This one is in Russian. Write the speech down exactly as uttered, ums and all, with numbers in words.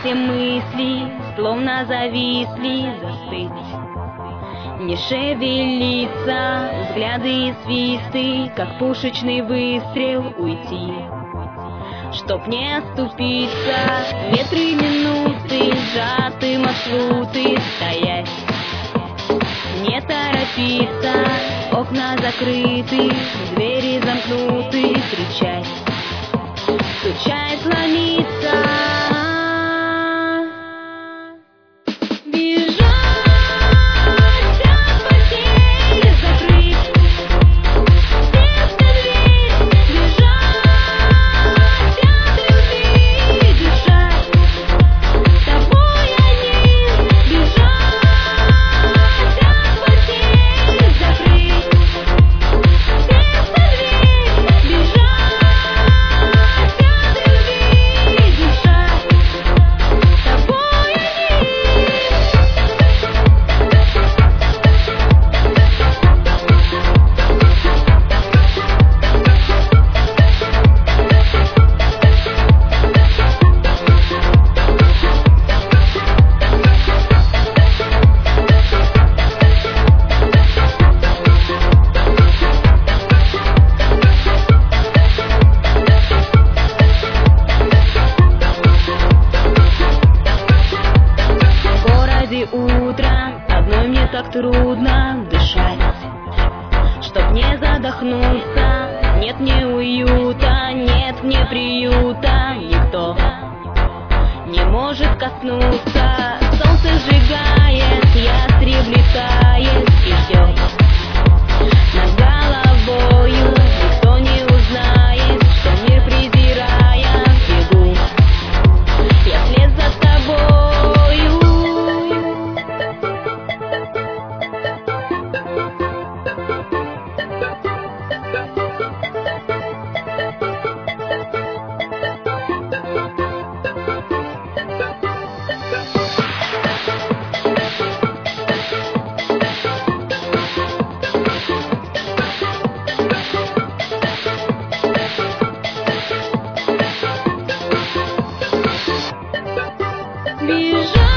все мысли словно зависли, застыть, не шевелиться, взгляды и свисты, как пушечный выстрел, уйти, чтоб не оступиться. Ветры минуты, сжаты маршруты, стоять, не торопиться, окна закрыты, двери замкнуты, кричать, стучать, ломиться. Утро, одной мне так трудно дышать, чтоб не задохнуться. Нет мне уюта, нет мне приюта, никто не может коснуться. Солнце сжигает, ястреб летает и ждет над головою. Никто не узнает, что мир презирая бегу я вслед за тобою. Бежать.